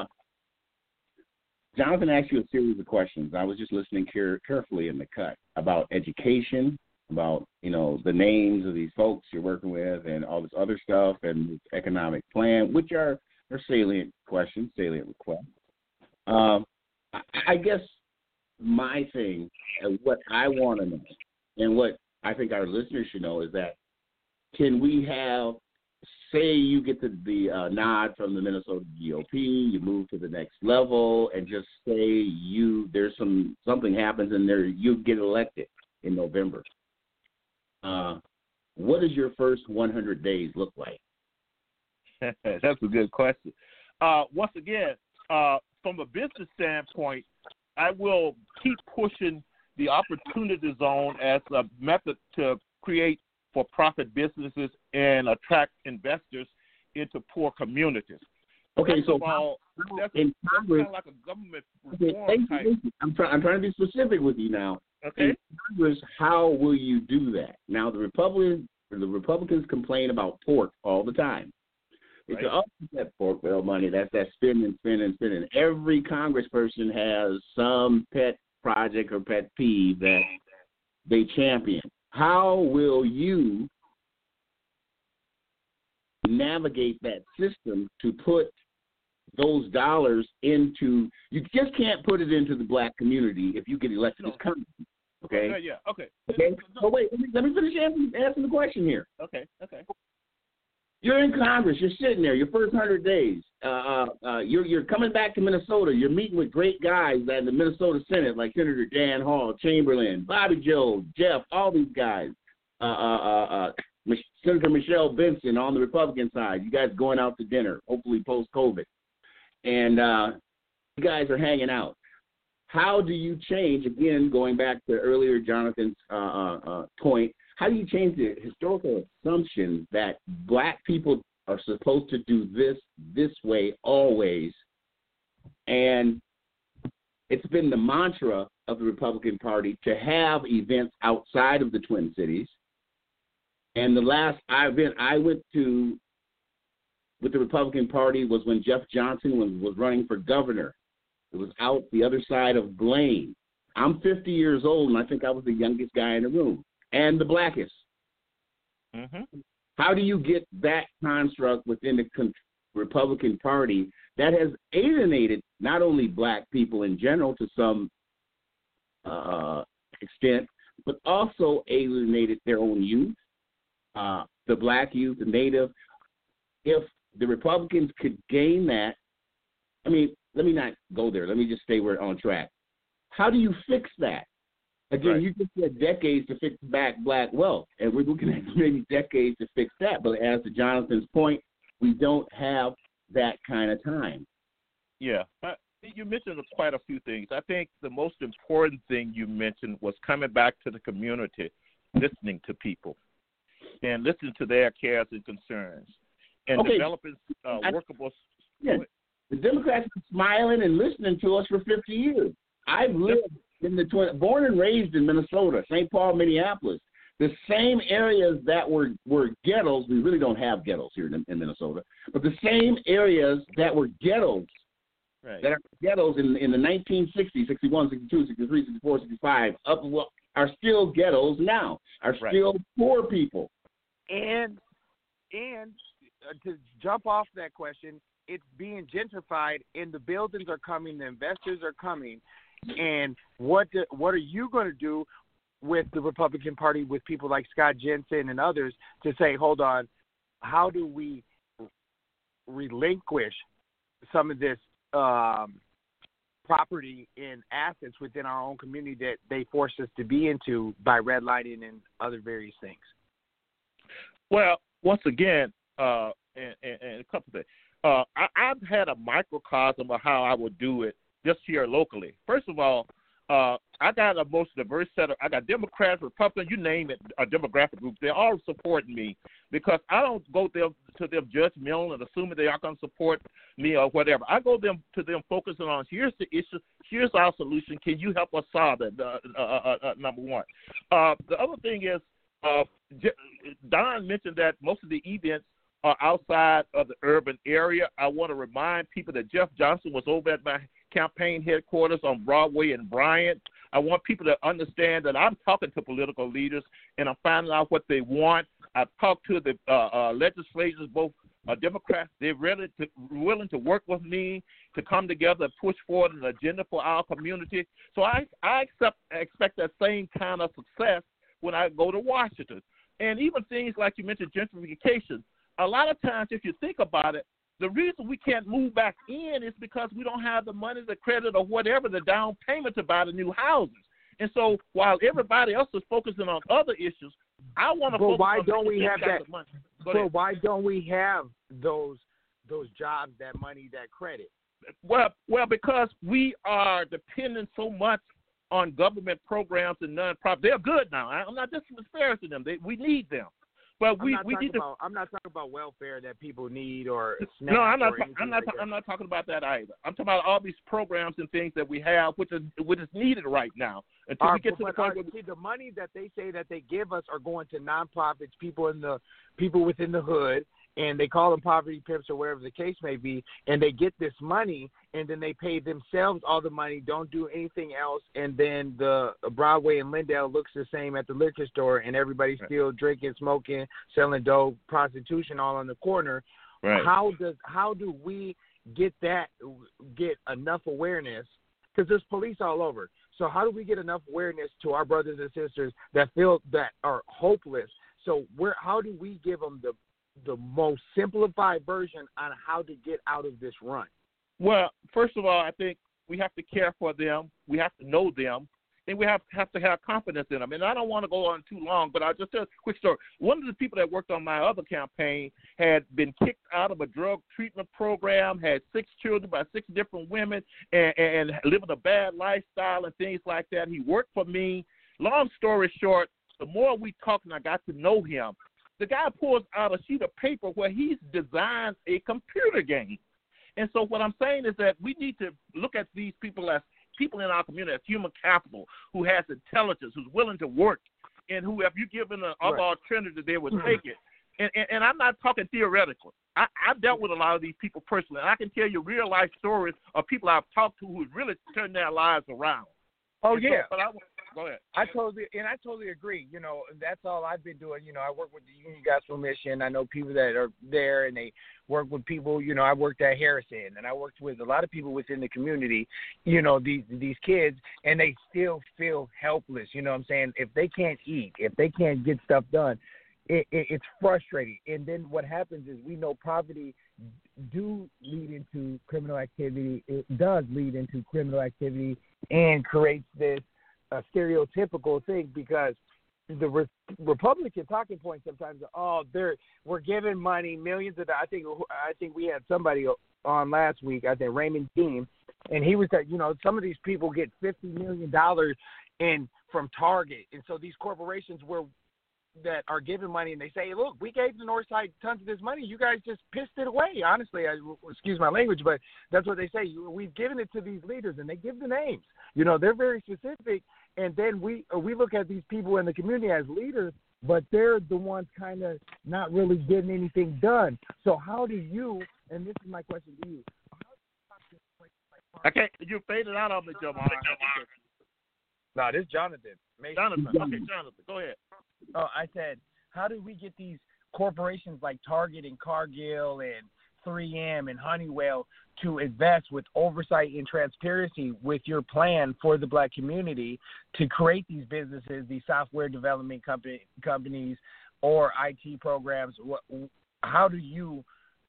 Jonathan asked you a series of questions. I was just listening care- carefully in the cut about education, about, you know, the names of these folks you're working with and all this other stuff and this economic plan, which are, are salient questions, salient requests. Um, I, I guess my thing and what I want to know and what I think our listeners should know is that can we have, say you get the, the uh, nod from the Minnesota G O P, you move to the next level, and just say you there's some something happens and there you get elected in November. Uh, what does your first one hundred days look like? That's a good question. Uh, once again, uh, from a business standpoint, I will keep pushing the opportunity zone as a method to create for-profit businesses and attract investors into poor communities. Okay, First so of all, that's, in that's Congress, kind of like a government okay, reform type. I'm trying. I'm trying to be specific with you now. Okay. In Congress, how will you do that? Now, the Republicans, the Republicans complain about pork all the time. They Right. say, "Oh, that pork bill money. That's that spending, spending, spending." Every congressperson has some pet project or pet peeve that they champion. How will you navigate that system to put those dollars into? You just can't put it into the black community if you get elected No. as Congress. Okay. Yeah, yeah, okay. Okay. So wait, let me, let me finish answering, answering the question here. Okay, okay. You're in Congress. You're sitting there. Your first hundred days. Uh, uh, uh, you're you're coming back to Minnesota. You're meeting with great guys in the Minnesota Senate, like Senator Dan Hall, Chamberlain, Bobby Joe, Jeff, all these guys. Uh, uh, uh, uh, Mich- Senator Michelle Benson on the Republican side. You guys going out to dinner, hopefully post COVID, and uh, you guys are hanging out. How do you change? Again, going back to earlier Jonathan's uh, uh, uh, point. How do you change the historical assumption that black people are supposed to do this this way always? And it's been the mantra of the Republican Party to have events outside of the Twin Cities. And the last event I went to with the Republican Party was when Jeff Johnson was, was running for governor. It was out the other side of Blaine. I'm fifty years old, and I think I was the youngest guy in the room and the blackest. Mm-hmm. How do you get that construct within the con- Republican Party that has alienated not only black people in general to some uh, extent, but also alienated their own youth, uh, the black youth, the native? If the Republicans could gain that, I mean, let me not go there. Let me just stay we're on track. How do you fix that? Again, Right. you just said decades to fix back black wealth, and we're looking at maybe decades to fix that. But as to Jonathan's point, we don't have that kind of time. Yeah. Uh, you mentioned quite a few things. I think the most important thing you mentioned was coming back to the community, listening to people, and listening to their cares and concerns, and Okay. developing uh, I- workable. Yeah. The Democrats are smiling and listening to us for fifty years. I've lived in the tw- born and raised in Minnesota, Saint Paul, Minneapolis. The same areas that were, were ghettos, we really don't have ghettos here in, in Minnesota, but the same areas that were ghettos, Right. that are ghettos in, in the nineteen sixties, sixty-one, sixty-two, sixty-three, sixty-four, sixty-five, up are still ghettos now, are Right. still poor people. And and uh, to jump off that question, it's being gentrified, and the buildings are coming, the investors are coming, and what the, what are you going to do with the Republican Party, with people like Scott Jensen and others, to say, hold on, how do we relinquish some of this um, property and assets within our own community that they forced us to be into by redlining and other various things? Well, once again, uh, and, and, and a couple of things. Uh, I, I've had a microcosm of how I would do it just here locally. First of all, uh, I got a most diverse set of, I got Democrats, Republicans, you name it, a demographic group. They're all supporting me because I don't go them to them judgmental and assuming they are going to support me or whatever. I go them to them focusing on, here's the issue, here's our solution. Can you help us solve it? Uh, uh, uh, uh, number one. Uh, the other thing is, uh, Don mentioned that most of the events are outside of the urban area. I want to remind people that Jeff Johnson was over at my campaign headquarters on Broadway in Bryant. I want people to understand that I'm talking to political leaders and I'm finding out what they want. I've talked to the uh, uh, legislators, both uh, Democrats. They're ready to, willing to work with me to come together and push forward an agenda for our community. So I, I accept, expect that same kind of success when I go to Washington. And even things like you mentioned, gentrification. A lot of times, if you think about it, the reason we can't move back in is because we don't have the money, the credit, or whatever, the down payment to buy the new houses. And so while everybody else is focusing on other issues, I want to But focus why on don't we things have got that? the money. Go So ahead. why don't we have those those jobs, that money, that credit? Well, well, because we are dependent so much on government programs and nonprofit. They're good now. I'm not disparaging them. They, we need them. But we, I'm not we talking need to. about. I'm not talking about welfare that people need or SNAP. No, I'm not. Or ta- anything I'm not. like ta- that. I'm not talking about that either. I'm talking about all these programs and things that we have, which is which is needed right now until Our- we get to the but point our- where we, see, the money that they say that they give us are going to nonprofits, people in the people within the hood, and they call them poverty pimps or whatever the case may be, and they get this money, and then they pay themselves all the money, don't do anything else, and then the Broadway and Lindale looks the same at the liquor store, and everybody's Right. still drinking, smoking, selling dope, prostitution all on the corner. right. How does how do we get that get enough awareness? Because there's police all over. So how do we get enough awareness to our brothers and sisters that feel that are hopeless? So where how do we give them the the most simplified version on how to get out of this run? Well, first of all, I think we have to care for them. We have to know them. And we have, have to have confidence in them. And I don't want to go on too long, but I'll just tell a quick story. One of the people that worked on my other campaign had been kicked out of a drug treatment program, had six children by six different women, and, and living a bad lifestyle and things like that. He worked for me. Long story short, the more we talked and I got to know him, the guy pulls out a sheet of paper where he's designed a computer game. And so what I'm saying is that we need to look at these people as people in our community as human capital who has intelligence, who's willing to work, and who, if you give them an other Right. alternative, they would take it. And, and, and I'm not talking theoretically. I, I've dealt with a lot of these people personally, and I can tell you real-life stories of people I've talked to who've really turned their lives around. Oh And so- yeah. but I, go ahead. I totally and I totally agree. You know, that's all I've been doing. You know, I work with the Union Gospel Mission. I know people that are there, and they work with people. You know, I worked at Harrison, and I worked with a lot of people within the community. You know, these these kids, and they still feel helpless. You know what I'm saying? If they can't eat, if they can't get stuff done, it, it, it's frustrating. And then what happens is we know poverty do lead into criminal activity. It does lead into criminal activity and creates this a stereotypical thing, because the re- Republican talking point sometimes are, oh, they're we're giving money, millions of dollars. I think I think we had somebody on last week, I think Raymond Dean, and he was that, you know, some of these people get fifty million dollars in from Target, and so these corporations were that are giving money, and they say, look, we gave the North Side tons of this money. You guys just pissed it away. Honestly, I, excuse my language, but that's what they say. We've given it to these leaders, and they give the names. You know, they're very specific, and then we we look at these people in the community as leaders, but they're the ones kind of not really getting anything done. So how do you, and this is my question to you, I can't. You faded out on me, Jamal. No, this is Jonathan. Mason. Jonathan. Okay, Jonathan, go ahead. Oh, I said, how do we get these corporations like Target and Cargill and three M and Honeywell to invest with oversight and transparency with your plan for the black community to create these businesses, these software development company, companies or I T programs? What, how do you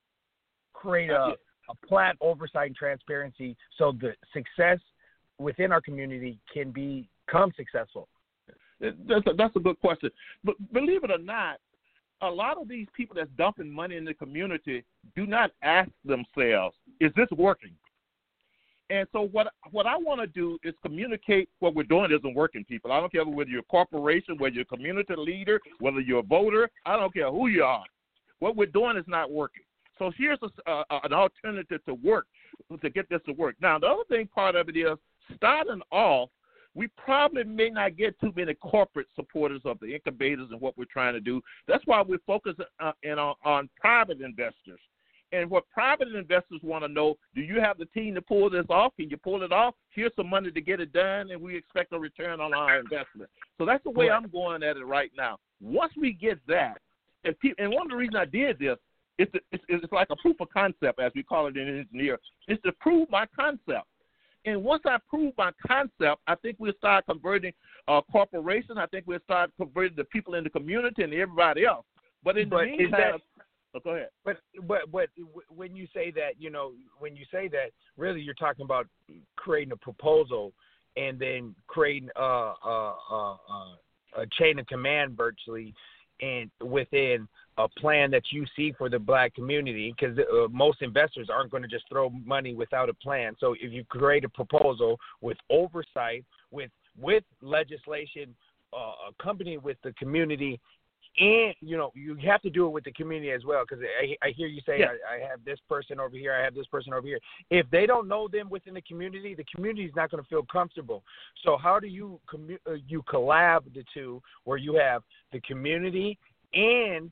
create a, a plan, oversight, and transparency so the success within our community can become successful? That's a, that's a good question. But believe it or not, a lot of these people that's dumping money in the community do not ask themselves, is this working? And so what what I want to do is communicate what we're doing isn't working, people. I don't care whether you're a corporation, whether you're a community leader, whether you're a voter. I don't care who you are. What we're doing is not working. So here's a, uh, an alternative to work, to get this to work. Now, the other thing part of it is, starting off, we probably may not get too many corporate supporters of the incubators and what we're trying to do. That's why we're focusing uh, in on, on private investors. And what private investors want to know, do you have the team to pull this off? Can you pull it off? Here's some money to get it done, and we expect a return on our investment. So that's the way I'm going at it right now. Once we get that, and, pe- and one of the reasons I did this, is to, it's, it's like a proof of concept, as we call it in engineer, is to prove my concept. And once I prove my concept, I think we'll start converting uh, corporations. I think we'll start converting the people in the community and everybody else. But in but the meantime, that, oh, go ahead. But but but when you say that, you know, when you say that, really you're talking about creating a proposal and then creating a a, a, a chain of command virtually, and within a plan that you see for the black community, because uh, most investors aren't going to just throw money without a plan. So if you create a proposal with oversight, with with legislation, uh, accompanied with the community, and, you know, you have to do it with the community as well, because I, I hear you say, yeah. I, I have this person over here, I have this person over here. If they don't know them within the community, the community is not going to feel comfortable. So how do you commu- uh, you collab the two, where you have the community and,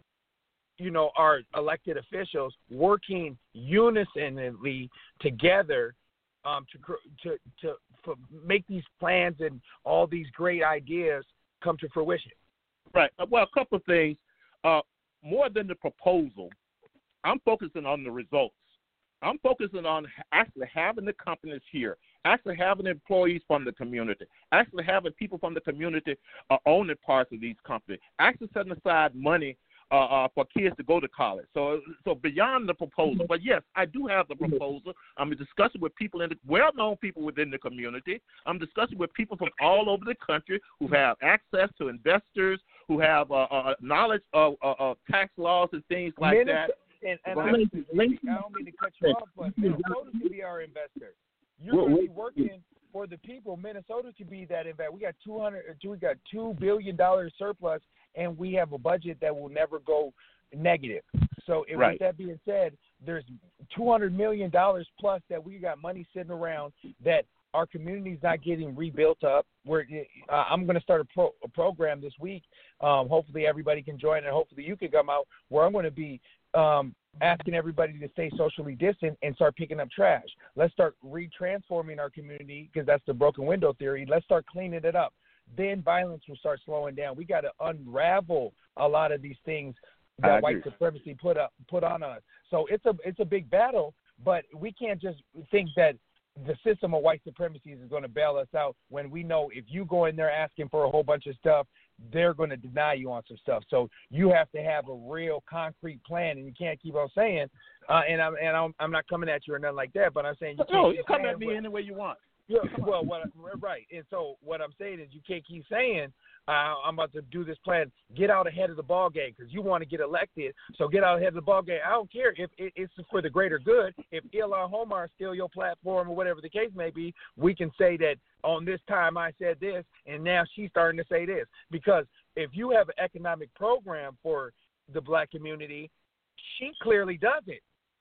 you know, our elected officials working unisonally together um, to to to for, make these plans and all these great ideas come to fruition? Right. Well, a couple of things. Uh, more than the proposal, I'm focusing on the results. I'm focusing on actually having the companies here, actually having employees from the community, actually having people from the community uh, owning parts of these companies, actually setting aside money Uh, uh, for kids to go to college. So so beyond the proposal, but yes, I do have the proposal. I'm discussing with people, in the, well-known people within the community. I'm discussing with people from all over the country who have access to investors, who have uh, uh, knowledge of, uh, of tax laws and things like Minnesota, that. And, and I, I don't mean to cut you off, but Minnesota could be our investor. You're going to be working for the people. Minnesota could be that investor. We got two hundred. We got two billion dollars surplus, and we have a budget that will never go negative. So, if, right. with that being said, there's two hundred million dollars plus that we got money sitting around that our community's not getting rebuilt up. We're, uh, I'm going to start a, pro, a program this week. Um, hopefully everybody can join, and hopefully you can come out, where I'm going to be um, asking everybody to stay socially distant and start picking up trash. Let's start retransforming our community, because that's the broken window theory. Let's start cleaning it up. Then violence will start slowing down. We got to unravel a lot of these things that white supremacy put up put on us. So it's a it's a big battle, but we can't just think that the system of white supremacy is going to bail us out, when we know if you go in there asking for a whole bunch of stuff, they're going to deny you on some stuff. So you have to have a real concrete plan, and you can't keep on saying, uh, and I'm and I'm, I'm not coming at you or nothing like that, but I'm saying you can't no, keep you come saying, at me well, any way you want. Yeah, well, what, right. And so what I'm saying is, you can't keep saying, uh, I'm about to do this plan. Get out ahead of the ball game, because you want to get elected. So get out ahead of the ball game. I don't care if it's for the greater good. If Ilhan Omar steal your platform or whatever the case may be, we can say that on this time I said this, and now she's starting to say this. Because if you have an economic program for the black community, she clearly does it.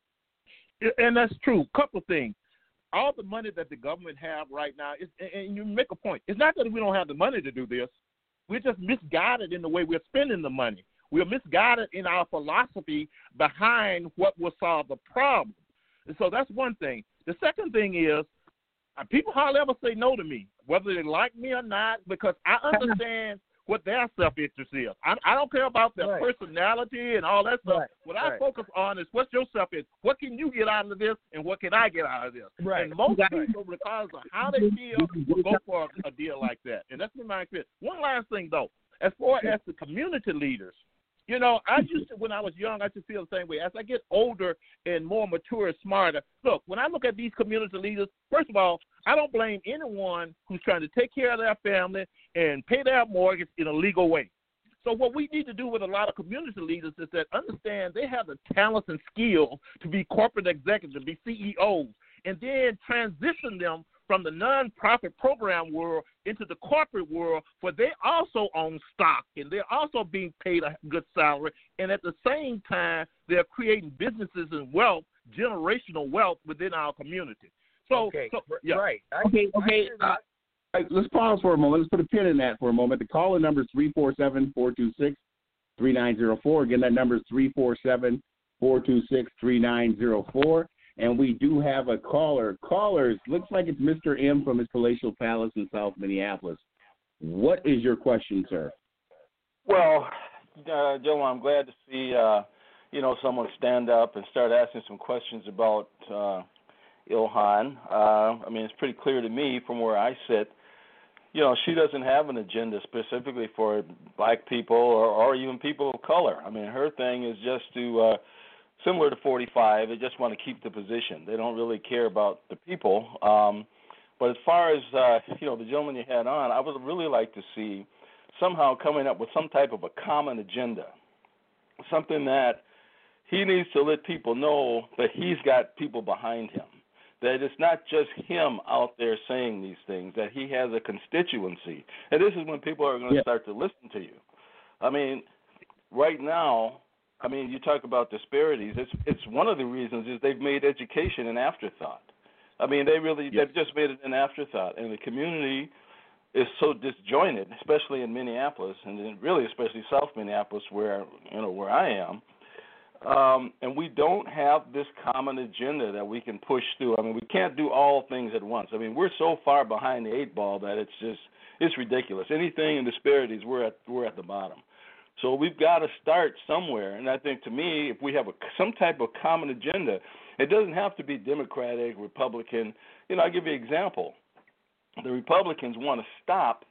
And that's true. Couple of things. All the money that the government have right now, is, and you make a point, it's not that we don't have the money to do this. We're just misguided in the way we're spending the money. We're misguided in our philosophy behind what will solve the problem. And so that's one thing. The second thing is, uh, people hardly ever say no to me, whether they like me or not, because I understand what their self-interest is. I, I don't care about their right. personality and all that stuff. Right. What I right. focus on is what's your self-interest. What can you get out of this, and what can I get out of this? Right. And most right. people, regardless of how they feel, will go for a, a deal like that. And that's been my experience. One last thing, though. As far as the community leaders, you know, I used to, when I was young, I used to feel the same way. As I get older and more mature and smarter, look, when I look at these community leaders, first of all, I don't blame anyone who's trying to take care of their family and pay their mortgage in a legal way. So what we need to do with a lot of community leaders is that understand they have the talents and skill to be corporate executives, to be C E Os, and then transition them from the nonprofit program world into the corporate world, where they also own stock and they're also being paid a good salary, and at the same time they're creating businesses and wealth, generational wealth within our community. So, okay. so yeah. right. I, Okay, okay. I Uh, right, let's pause for a moment. Let's put a pin in that for a moment. The caller number is three four seven, four two six, three nine zero four. Again, that number is three four seven, four two six, three nine zero four. And we do have a caller. Callers, looks like it's Mister M from his palatial palace in South Minneapolis. What is your question, sir? Well, uh, Joe, I'm glad to see, uh, you know, someone stand up and start asking some questions about uh, Ilhan. Uh, I mean, it's pretty clear to me from where I sit, you know, she doesn't have an agenda specifically for black people or, or even people of color. I mean, her thing is just to, uh, similar to forty-five, they just want to keep the position. They don't really care about the people. Um, but as far as, uh, you know, the gentleman you had on, I would really like to see somehow coming up with some type of a common agenda, something that he needs to let people know that he's got people behind him, that it's not just him out there saying these things, that he has a constituency. And this is when people are going to yeah. start to listen to you. I mean, right now, I mean, you talk about disparities. It's it's one of the reasons is they've made education an afterthought. I mean, they really yes. they've just made it an afterthought, and the community is so disjointed, especially in Minneapolis, and then really especially South Minneapolis, where you know where I am. Um, and we don't have this common agenda that we can push through. I mean, we can't do all things at once. I mean, we're so far behind the eight ball that it's just it's ridiculous. Anything in disparities, we're at we're at the bottom. So we've got to start somewhere, and I think to me, if we have a, some type of common agenda, it doesn't have to be Democratic, Republican. You know, I'll give you an example. The Republicans want to stop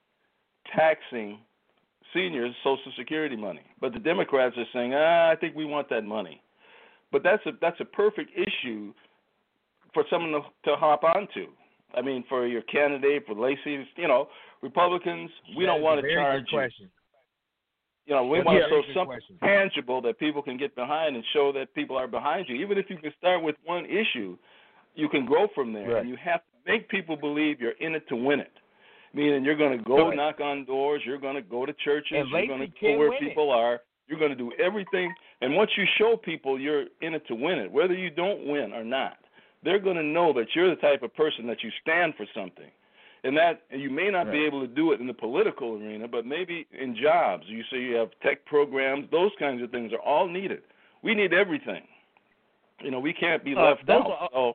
taxing seniors' Social Security money, but the Democrats are saying, ah, I think we want that money. But that's a that's a perfect issue for someone to, to hop onto. I mean, for your candidate, for Lacey, you know, Republicans, we that don't want to charge you. Question. You know, we That's want to yeah, show something question. tangible that people can get behind and show that people are behind you. Even if you can start with one issue, you can grow from there. Right. And you have to make people believe you're in it to win it. Meaning you're going to go right. knock on doors, you're going to go to churches, and you're going to go where people it. are, you're going to do everything. And once you show people you're in it to win it, whether you don't win or not, they're going to know that you're the type of person that you stand for something. And that you may not right. be able to do it in the political arena, but maybe in jobs. You say you have tech programs, those kinds of things are all needed. We need everything. You know, we can't be left uh, out. Are,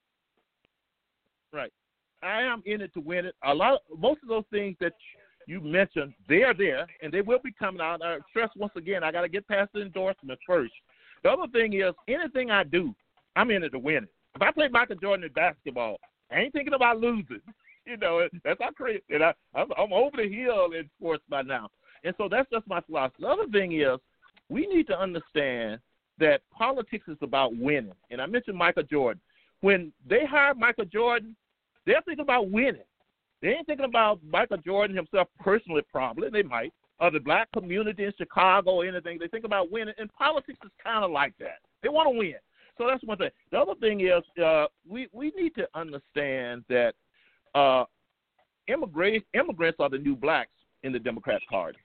right. I am in it to win it. A lot, most of those things that you mentioned, they are there, and they will be coming out. I stress once again, I got to get past the endorsement first. The other thing is, anything I do, I'm in it to win it. If I play Michael Jordan in basketball, I ain't thinking about losing. You know, that's how crazy. And I, I'm, I'm over the hill in sports by now. And so that's just my philosophy. The other thing is, we need to understand that politics is about winning. And I mentioned Michael Jordan. When they hired Michael Jordan, they're thinking about winning. They ain't thinking about Michael Jordan himself personally, probably. They might. Or the black community in Chicago or anything. They think about winning. And politics is kind of like that. They want to win. So that's one thing. The other thing is uh, we, we need to understand that uh, immigrants, immigrants are the new blacks in the Democrat Party.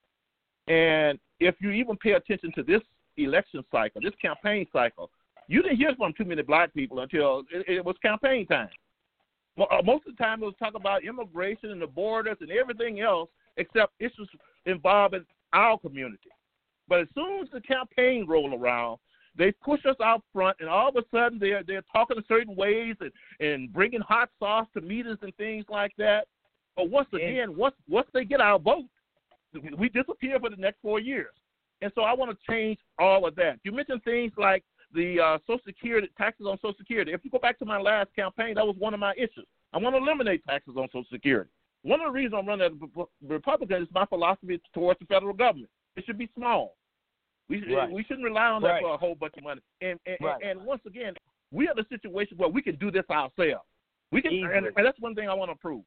And if you even pay attention to this election cycle, this campaign cycle, you didn't hear from too many black people until it, it was campaign time. Most of the time it was talk about immigration and the borders and everything else except issues involving our community. But as soon as the campaign roll around, they push us out front, and all of a sudden they're, they're talking in certain ways and, and bringing hot sauce to meetings and things like that. But once again, once, once they get our vote, we disappear for the next four years. And so I want to change all of that. You mentioned things like the uh, Social Security, taxes on Social Security. If you go back to my last campaign, that was one of my issues. I want to eliminate taxes on Social Security. One of the reasons I'm running as a Republican is my philosophy towards the federal government. It should be small. We, right. we shouldn't rely on that right. for a whole bunch of money. And and, right. and and once again, we are in a situation where we can do this ourselves. We can, and, and that's one thing I want to prove.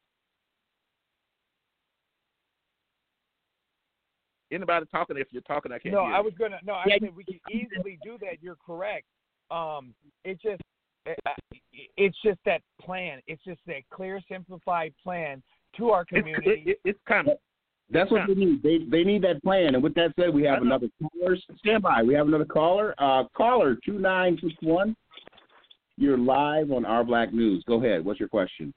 Anybody talking? If you're talking, I can't no, hear I you. was gonna. No, I yeah. said we can easily do that. You're correct. Um, it just, it, it's just that plan. It's just that clear, simplified plan to our community. It's, it, it's coming. That's what they need. They they need that plan. And with that said, we have another caller. Stand by. We have another caller. Uh, caller two nine six one. You're live on Our Black News. Go ahead. What's your question?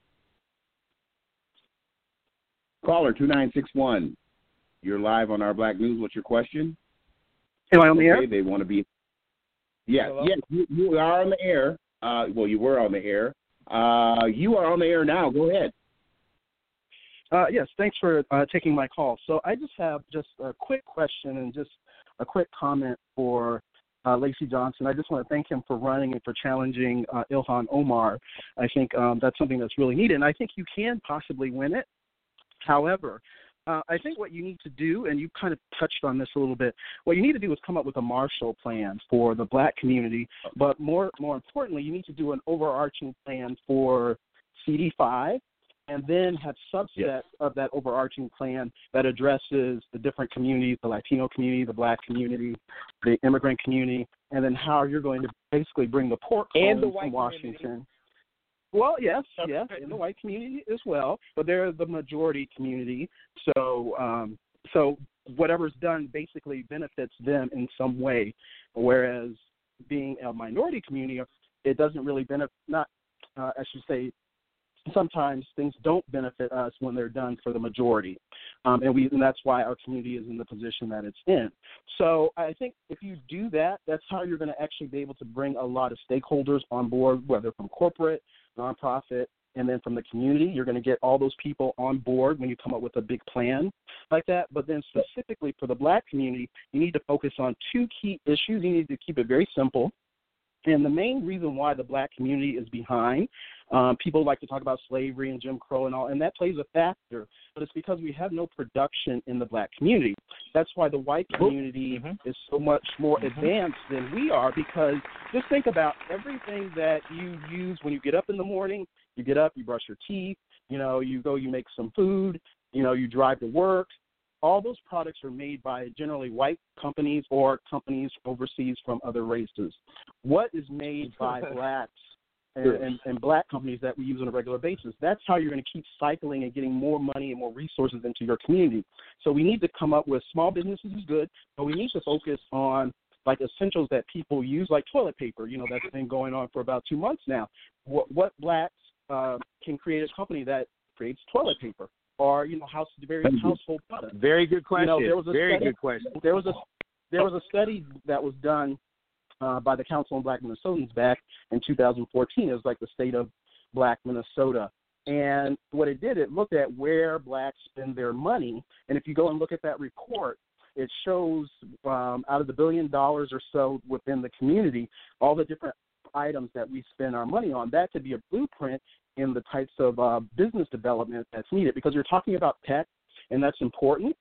Caller two nine six one. You're live on Our Black News. What's your question? Am I on the okay, air? They want to be. Yes, yes, you, you are on the air. Uh, well, you were on the air. Uh, you are on the air now. Go ahead. Uh, yes, thanks for uh, taking my call. So I just have just a quick question and just a quick comment for uh, Lacey Johnson. I just want to thank him for running and for challenging uh, Ilhan Omar. I think um, that's something that's really needed, and I think you can possibly win it. However, uh, I think what you need to do, and you kind of touched on this a little bit, what you need to do is come up with a Marshall Plan for the black community, but more more importantly, you need to do an overarching plan for C D five, and then have subsets yes. of that overarching plan that addresses the different communities, the Latino community, the black community, the immigrant community, and then how you're going to basically bring the pork and home the white from Washington. Community. Well, yes, yes, in the white community as well, but they're the majority community. So, um, so whatever's done basically benefits them in some way, whereas being a minority community, it doesn't really benefit, not, uh, I should say, sometimes things don't benefit us when they're done for the majority, um, and we and that's why our community is in the position that it's in. So I think if you do that, that's how you're going to actually be able to bring a lot of stakeholders on board, whether from corporate, nonprofit, and then from the community. You're going to get all those people on board when you come up with a big plan like that. But then specifically for the black community, you need to focus on two key issues. You need to keep it very simple. And the main reason why the black community is behind, um, people like to talk about slavery and Jim Crow and all, and that plays a factor, but it's because we have no production in the black community. That's why the white community mm-hmm. is so much more mm-hmm. advanced than we are, because just think about everything that you use when you get up in the morning. You get up, you brush your teeth, you know, you go, you make some food, you know, you drive to work. All those products are made by generally white companies or companies overseas from other races. What is made by blacks and, and, and black companies that we use on a regular basis? That's how you're going to keep cycling and getting more money and more resources into your community. So we need to come up with small businesses is good, but we need to focus on like essentials that people use, like toilet paper. You know, that's been going on for about two months now. What, what blacks uh, can create a company that creates toilet paper or, you know, house, various household products? Very good question. You know, there was a Very study, good question. There was a there was a study that was done uh, by the Council on Black Minnesotans back in two thousand fourteen. It was like the state of Black Minnesota. And what it did, it looked at where blacks spend their money. And if you go and look at that report, it shows um, out of the billion dollars or so within the community, all the different items that we spend our money on. That could be a blueprint in the types of uh, business development that's needed, because you're talking about tech, and that's important.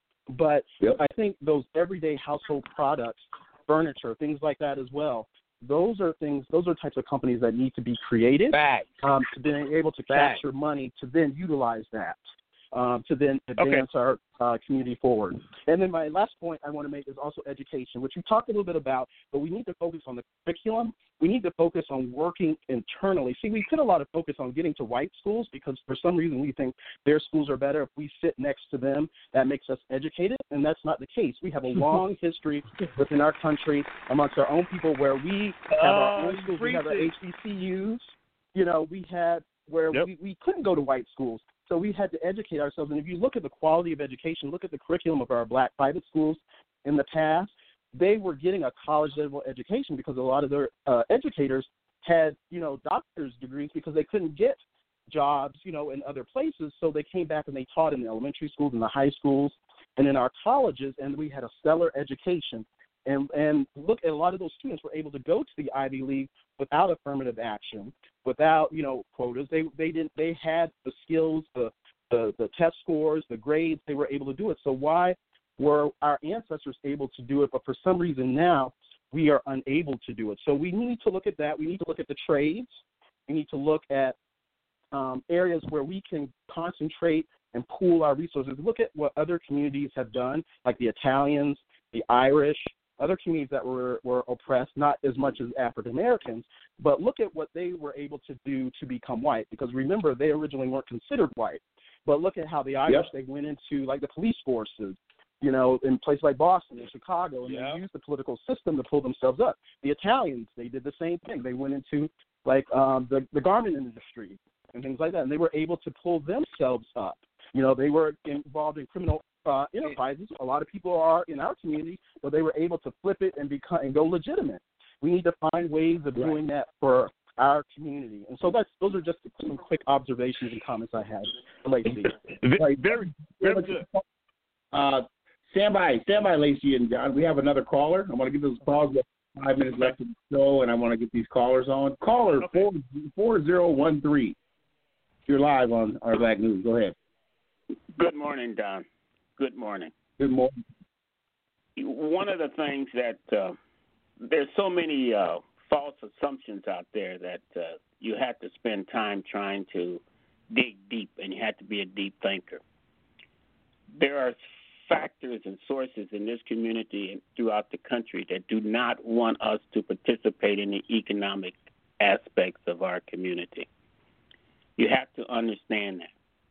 But yep. I think those everyday household products, furniture, things like that as well, those are things, those are types of companies that need to be created um, to be able to Fact. capture money to then utilize that, um, to then advance okay. our uh, community forward. And then my last point I want to make is also education, which we talked a little bit about, but we need to focus on the curriculum. We need to focus on working internally. See, we put a lot of focus on getting to white schools because for some reason we think their schools are better. If we sit next to them, that makes us educated, and that's not the case. We have a long history within our country amongst our own people where we have our own schools. We have our H B C Us. You know, we had where yep. we, we couldn't go to white schools. So we had to educate ourselves. And if you look at the quality of education, look at the curriculum of our black private schools in the past, they were getting a college-level education because a lot of their uh, educators had, you know, doctor's degrees because they couldn't get jobs, you know, in other places. So they came back and they taught in the elementary schools and the high schools and in our colleges, and we had a stellar education. And and look, a lot of those students were able to go to the Ivy League without affirmative action, without, you know, quotas. They they didn't. They had the skills, the, the the test scores, the grades. They were able to do it. So why were our ancestors able to do it, but for some reason now we are unable to do it? So we need to look at that. We need to look at the trades. We need to look at um, areas where we can concentrate and pool our resources. Look at what other communities have done, like the Italians, the Irish, other communities that were, were oppressed, not as much as African Americans, but look at what they were able to do to become white, because remember, they originally weren't considered white. But look at how the Irish, yep. they went into like the police forces, you know, in places like Boston and Chicago, and yep. they used the political system to pull themselves up. The Italians, they did the same thing. They went into like um, the, the garment industry and things like that, and they were able to pull themselves up. You know, they were involved in criminal uh, enterprises. A lot of people are in our community, but they were able to flip it and become and go legitimate. We need to find ways of right. doing that for our community. And so that's those are just some quick observations and comments I had. Lacey. Very, very, very good. Uh, stand by, stand by, Lacey and John. We have another caller. I want to give those calls. We have five minutes left of the show, and I want to get these callers on. Caller okay. four four zero one three. You're live on our Black News. Go ahead. Good morning, Don. Good morning. Good morning. One of the things that uh, there's so many uh, false assumptions out there that uh, you have to spend time trying to dig deep, and you have to be a deep thinker. There are factors and sources in this community and throughout the country that do not want us to participate in the economic aspects of our community. You have to understand that.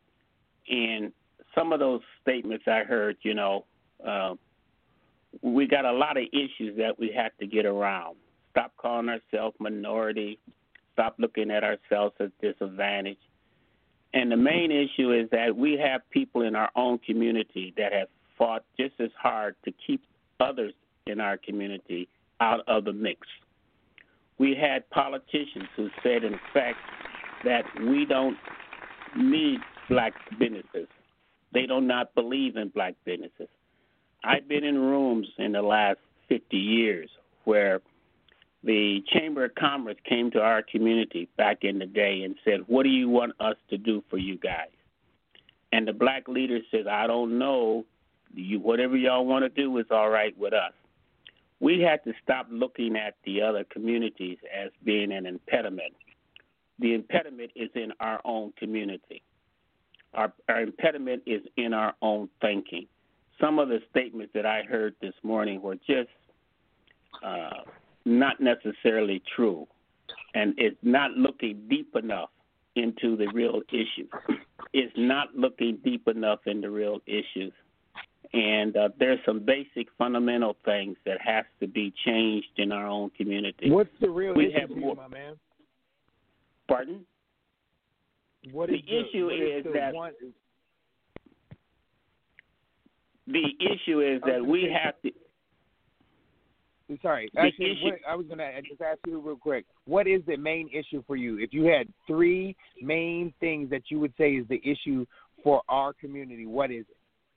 And some of those statements I heard, you know, uh, we got a lot of issues that we have to get around. Stop calling ourselves minority. Stop looking at ourselves as disadvantaged. And the main issue is that we have people in our own community that have fought just as hard to keep others in our community out of the mix. We had politicians who said, in fact, that we don't need black businesses. They do not believe in black businesses. I've been in rooms in the last fifty years where the Chamber of Commerce came to our community back in the day and said, what do you want us to do for you guys? And the black leader says, I don't know. You, whatever y'all want to do is all right with us. We had to stop looking at the other communities as being an impediment. The impediment is in our own community. Our, our impediment is in our own thinking. Some of the statements that I heard this morning were just uh, not necessarily true, and it's not looking deep enough into the real issues. It's not looking deep enough into real issues. And uh, there's some basic fundamental things that has to be changed in our own community. What's the real we issue have for more, you, my man? Pardon? What the is the issue what is, is the that one, the issue is that we have to. Sorry, The actually, issue- what, I was going to just ask you real quick. What is the main issue for you? If you had three main things that you would say is the issue for our community, what is it?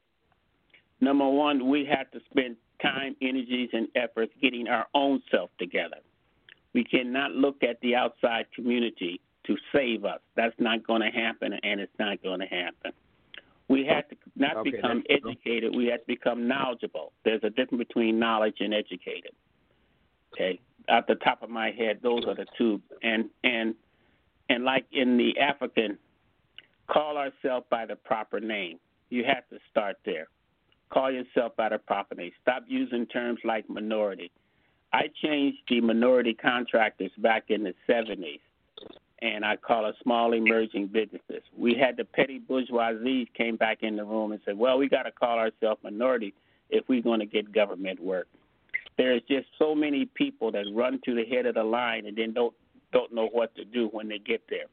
Number one, we have to spend time, energies, and efforts getting our own self together. We cannot look at the outside community to save us. That's not going to happen, and it's not going to happen. We have to not Okay, become that's- educated. We have to become knowledgeable. There's a difference between knowledge and educated. Okay, at the top of my head, those are the two. And and and like in the African, call ourselves by the proper name. You have to start there. Call yourself by the proper name. Stop using terms like minority. I changed the minority contractors back in the seventies, and I call it small emerging businesses. We had the petty bourgeoisie came back in the room and said, well, we got to call ourselves minority if we're going to get government work. There's just so many people that run to the head of the line and then don't don't know what to do when they get there.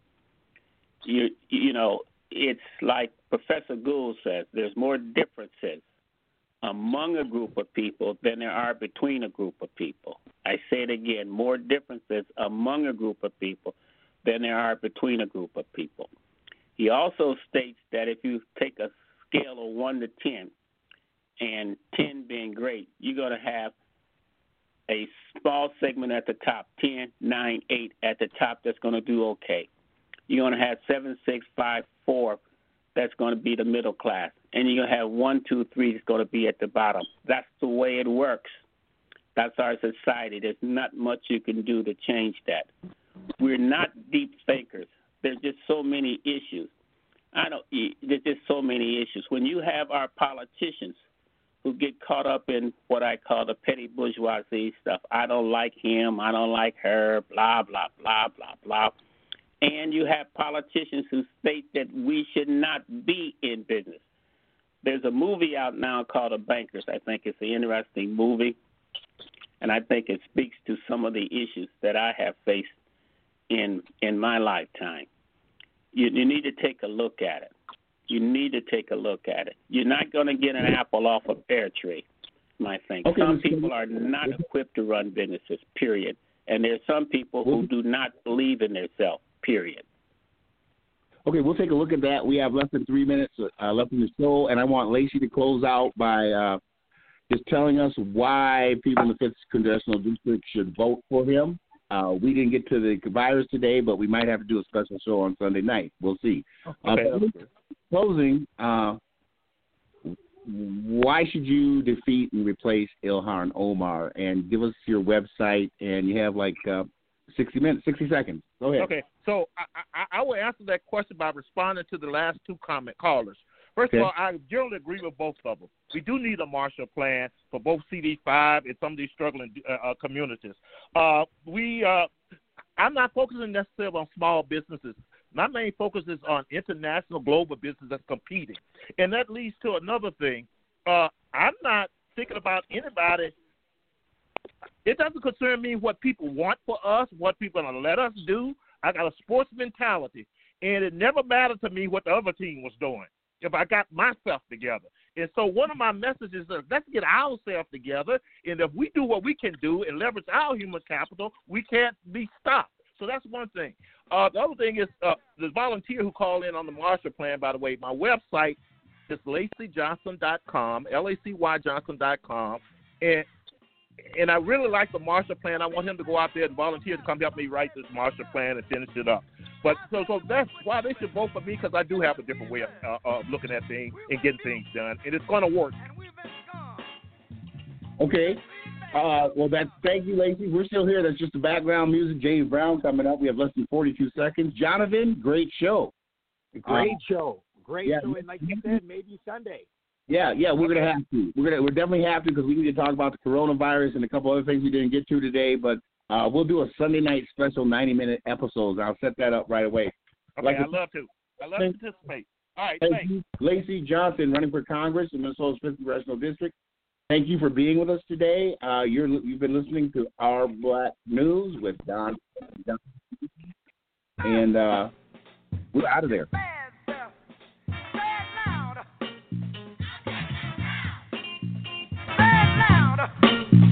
You you know, it's like Professor Gould says, there's more differences among a group of people than there are between a group of people. I say it again, more differences among a group of people than there are between a group of people. He also states that if you take a scale of one to ten, and ten being great, you're going to have a small segment at the top, ten, nine, eight at the top that's going to do okay. You're going to have seven, six, five, four that's going to be the middle class. And you're going to have one, two, three that's going to be at the bottom. That's the way it works. That's our society. There's not much you can do to change that. We're not deep thinkers. There's just so many issues. I don't. There's just so many issues. When you have our politicians who get caught up in what I call the petty bourgeoisie stuff, I don't like him, I don't like her, blah, blah, blah, blah, blah. And you have politicians who state that we should not be in business. There's a movie out now called The Bankers. I think it's an interesting movie, and I think it speaks to some of the issues that I have faced in in my lifetime. You, you need to take a look at it. You need to take a look at it. You're not going to get an apple off a pear tree, my thing. Okay, some Mister people are not equipped to run businesses, period. And there's some people who do not believe in themselves, period. Okay, we'll take a look at that. We have less than three minutes uh, left in the show, and I want Lacey to close out by uh, just telling us why people in the fifth Congressional District should vote for him. Uh, we didn't get to the virus today, but we might have to do a special show on Sunday night. We'll see. Okay. Uh, closing, uh, why should you defeat and replace Ilhan Omar? And give us your website, and you have like uh, sixty minutes, sixty seconds. Go ahead. Okay, so I, I, I will answer that question by responding to the last two comment callers. First Okay. of all, I generally agree with both of them. We do need a Marshall Plan for both C D five and some of these struggling uh, uh, communities. Uh, we, uh, I'm not focusing necessarily on small businesses. My main focus is on international, global business that's competing. And that leads to another thing. Uh, I'm not thinking about anybody. It doesn't concern me what people want for us, what people are going to let us do. I got a sports mentality, and it never mattered to me what the other team was doing if I got myself together. And so one of my messages is let's get ourselves together, and if we do what we can do and leverage our human capital, we can't be stopped. So that's one thing. Uh, the other thing is uh, the volunteer who called in on the Marshall Plan, by the way, my website is lacy johnson dot com, L A C Y Johnson dot com, and and I really like the Marshall Plan. I want him to go out there and volunteer to come help me write this Marshall Plan and finish it up. But so, so that's why they should vote for me, because I do have a different way of, uh, of looking at things and getting things done, and it's going to work. Okay. Uh, well, that's thank you, Lacey. We're still here. That's just the background music. James Brown coming up. We have less than forty-two seconds. Jonathan, great show. Great Um, show. Great yeah. show. And like you said, maybe Sunday. Yeah, yeah, we're gonna have to. We're gonna, we're definitely have to because we need to talk about the coronavirus and a couple other things we didn't get to today. But uh, we'll do a Sunday night special ninety minute episodes. I'll set that up right away. Okay, Like I to- love to. I love to participate. All right, Thank thanks. you, Lacey Johnson, running for Congress in Minnesota's fifth Congressional District. Thank you for being with us today. Uh, you're, you've been listening to Our Black News with Don. And uh, we're out of there. Say it loud.